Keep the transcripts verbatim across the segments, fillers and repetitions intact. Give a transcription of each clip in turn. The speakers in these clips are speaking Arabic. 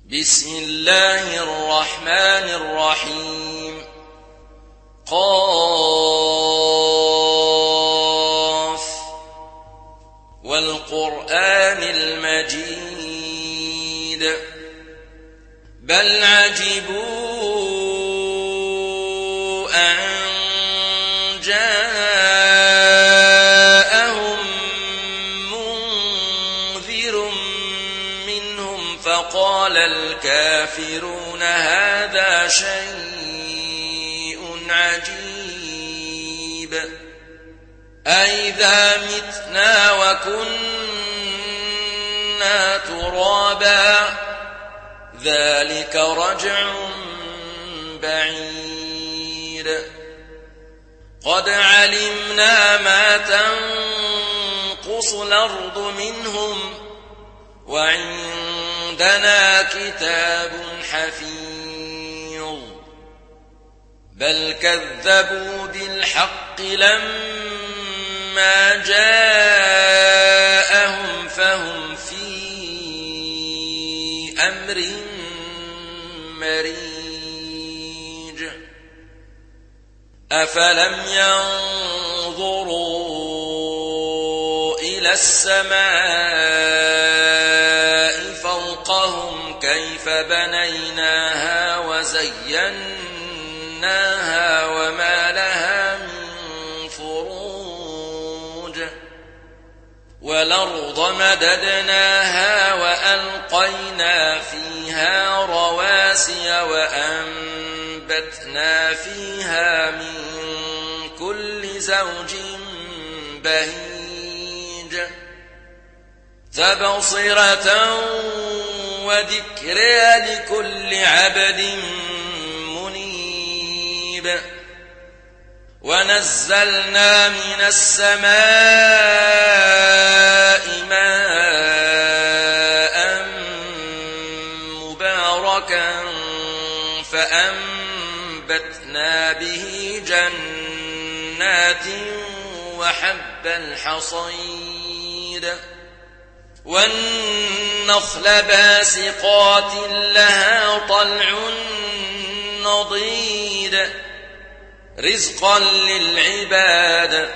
بسم الله الرحمن الرحيم قاف والقرآن المجيد بل عجبوا أن جاءهم منذر منهم فقال الكافرون هذا شيء عجيب أئذا متنا وكنا ترابا ذلك رجع بعيد قد علمنا ما تنقص الأرض منهم وعندنا كتاب حفيظ بل كذبوا بالحق لما جاءهم فهم في أمر مريج أفلم ينظروا إلى السماء فوقهم كيف بنيناها وزيناها وما لها من فروج والأرض مددناها وألقينا فيها رواسي وأنبتنا فيها من كل زوج بهيج تبصرة وذكرى لكل عبد منيب ونزلنا من السماء ماء مباركا فأنبتنا به جنات وحب الحصيد والنخل باسقات لها طلع نضيد رزقا للعباد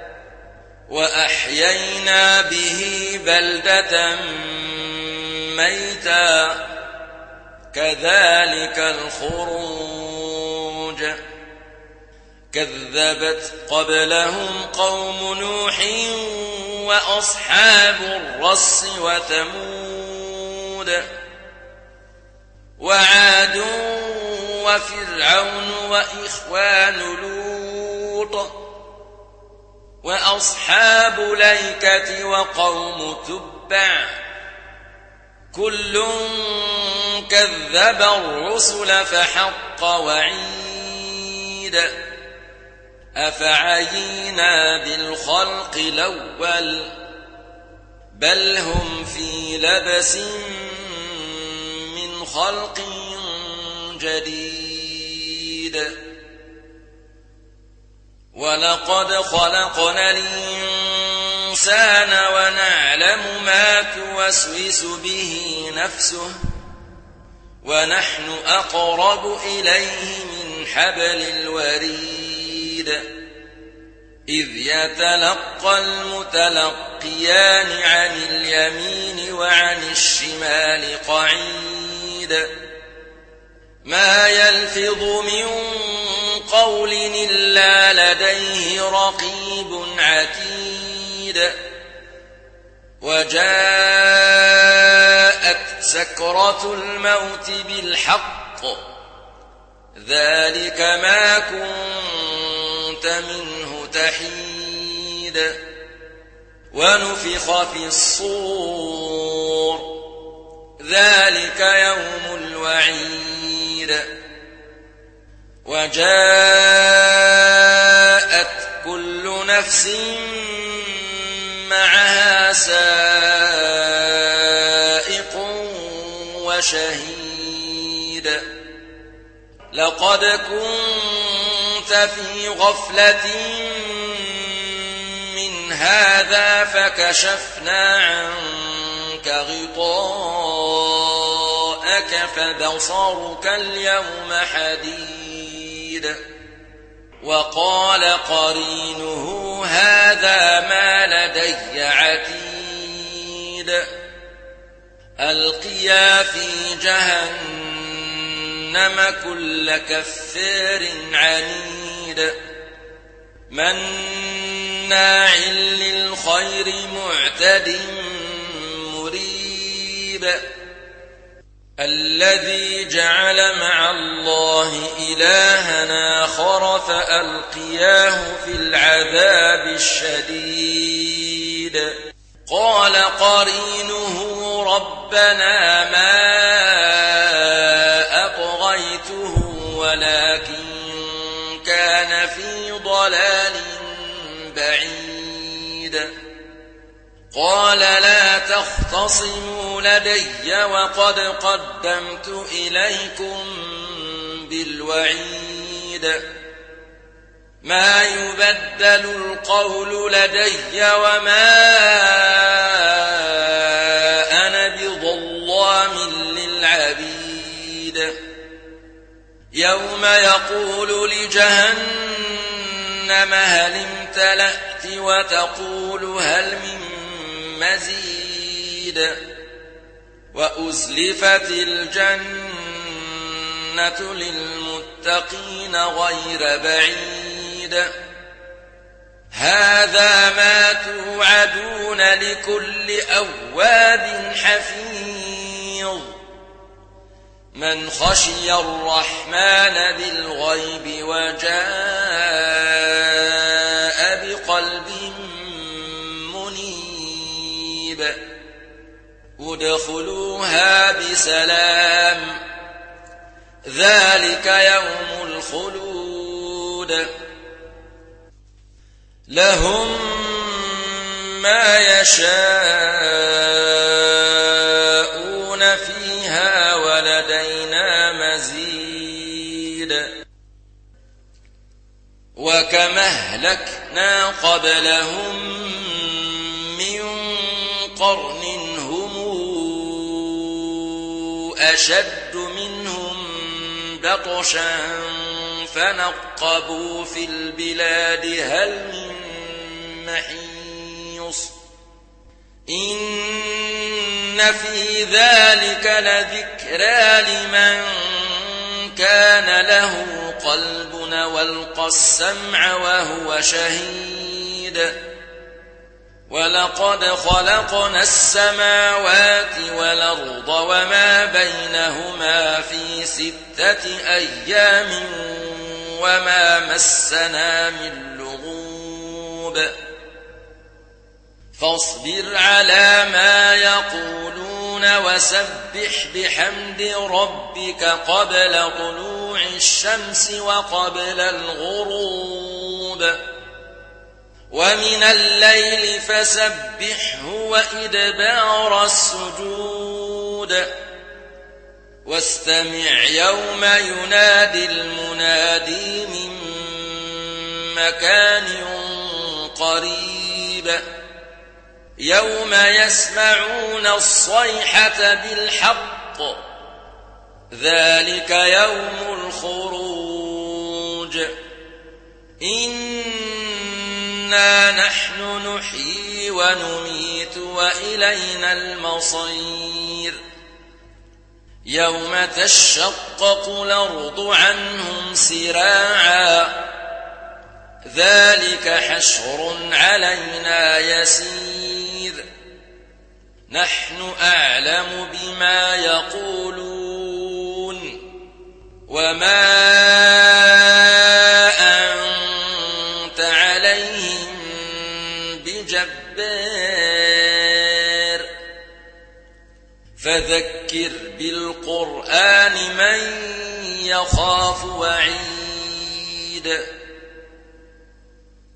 وأحيينا به بلدة ميتا كذلك الخروج كذبت قبلهم قوم نوح وأصحاب الرس وثمود وعاد وفرعون وإخوان لوط وأصحاب الأيكة وقوم تبع كل كذب الرسل فحق وعيد أفعينا بالخلق الأول بل هم في لبس من خلق جديد ولقد خلقنا الإنسان ونعلم ما توسوس به نفسه ونحن أقرب إليه من حبل الوريد إذ يتلقى المتلقيان عن اليمين وعن الشمال قعيد ما يلفظ من قول إلا لديه رقيب عتيد وجاءت سكرة الموت بالحق ذلك ما كنت منه تحيد ونفخ في الصور ذلك يوم الوعيد وجاءت كل نفس معها سائق وشهيد لقد كنت في غفلة من هذا فكشفنا عنك غطاءك عينك فبصرك اليوم حديد وقال قرينه هذا ما لدي عتيد ألقيا في جهنم كل كفار عنيد مناع للخير معتد مريب الذي جعل مع الله إلها آخر فألقياه في العذاب الشديد قال قرينه ربنا ما أطغيته ولكن كان في ضلال بعيد قال لا تختصموا لدي وقد قدمت إليكم بالوعيد ما يبدل القول لدي وما أنا بظلام للعبيد يوم يقول لجهنم هل امتلأت وتقول هل من مزيد وأزلفت الجنة للمتقين غير بعيد هذا ما توعدون لكل أواب حفيظ من خشي الرحمن بالغيب وجاء بقلب منيب ادخلوها بسلام ذلك يوم الخلود لهم ما يشاءون فيها ولدينا مزيد وكما أهلكنا قبلهم من قرن هم أشد منهم بطشا فنقبوا في البلاد هل من محيص إن في ذلك لذكرى لمن كان له قلب والقى السمع وهو شهيد ولقد خلقنا السماوات والأرض وما بينهما في ستة أيام وما مسنا من لغوب فاصبر على ما يقولون وسبح بحمد ربك قبل طلوع الشمس وقبل الغروب ومن الليل فسبحه وإدبار السجود واستمع يوم ينادي المنادي من مكان قريب يوم يسمعون الصيحة بالحق ذلك يوم الخروج إنا نحن نحيي ونميت وإلينا المصير يوم تشقق الأرض عنهم سراعا ذلك حشر علينا يسير نحن أعلم بما يقولون وما أنت عليهم بجبار فذكر بالقرآن من يخاف وعيد